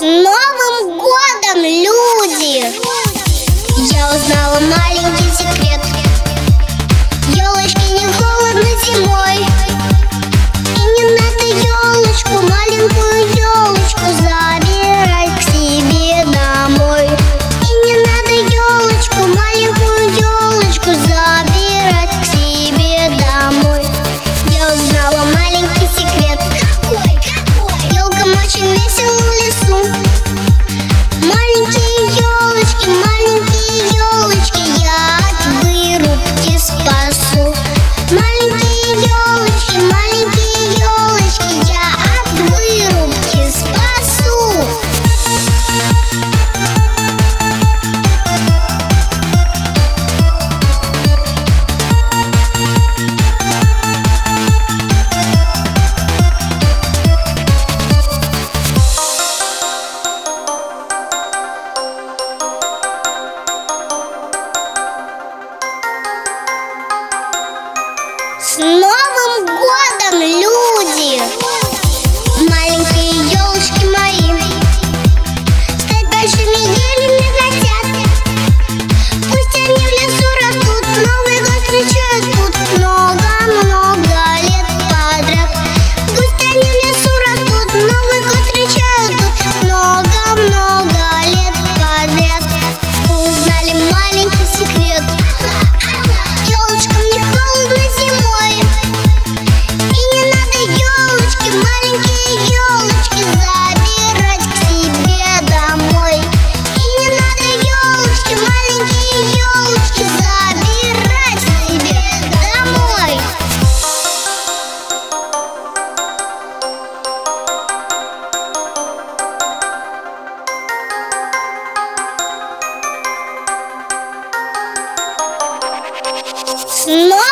С Новым годом, люди! Я узнала маленький секрет. Елочке не холодно зимой. И не надо елочку, маленькую елочку, забирать к себе домой. И не надо елочку, маленькую елочку, забирать к себе домой. Я узнала маленький секрет. Елкам очень весело в лесу. Маленькие елочки, я от вырубки спасу. Маленькие елочки, я от вырубки спасу. С Новым годом, люди! Маленькие елочки мои стать большими елями хотят. Пусть они в лесу растут, Новый год встречают тут много-много лет подряд. Пусть они в лесу растут, Новый год встречают тут много-много лет подряд. Узнали маленький секрет. Елочкам не холодно зимой. И не надо елочки, маленькие елочки, забирать к себе домой. И не надо елочки, маленькие елочки, забирать к себе домой. С